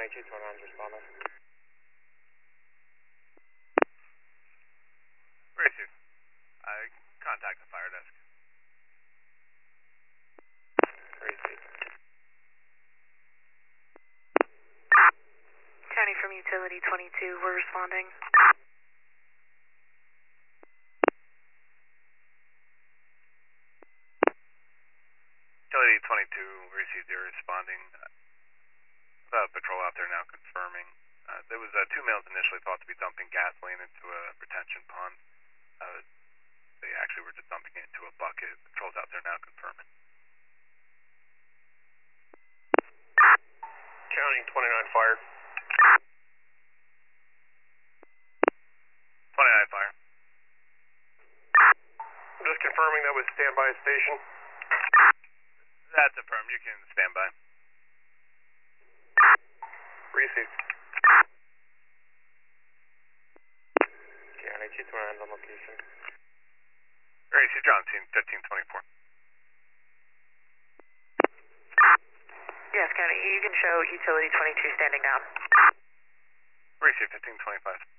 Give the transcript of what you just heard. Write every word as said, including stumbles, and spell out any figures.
County two twenty-nine is responding. Receive. I contact the fire desk. Receive. County from Utility twenty-two, we're responding. Utility twenty-two received your responding. Uh, patrol out there now confirming. Uh, there was uh, two males initially thought to be dumping gasoline into a retention pond. Uh, they actually were just dumping it into a bucket. Patrol's out there now confirming. County twenty-nine fire. twenty-nine fire. Just confirming that was standby station. That's affirmed. You can stand by. Received. County two twenty-nine on location. Receive John, scene fifteen twenty-four. Yes, County, you can show Utility twenty-two standing down. Receive fifteen twenty-five.